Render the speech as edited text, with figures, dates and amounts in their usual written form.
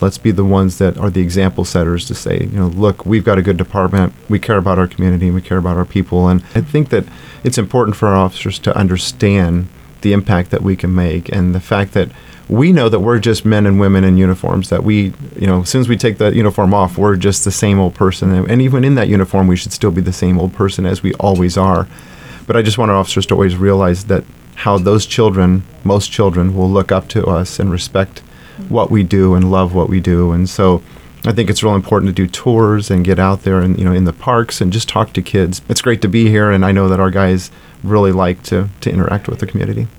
Let's be the ones that are the example setters to say, look, we've got a good department. We care about our community. We care about our people. And I think that it's important for our officers to understand the impact that we can make, and the fact that we know that we're just men and women in uniforms, that we, as soon as we take that uniform off, we're just the same old person. And even in that uniform, we should still be the same old person as we always are. But I just want our officers to always realize that how those children, most children, will look up to us and respect what we do and love what we do. And so I think it's real important to do tours and get out there and, in the parks and just talk to kids. It's great to be here, and I know that our guys really like to interact with the community.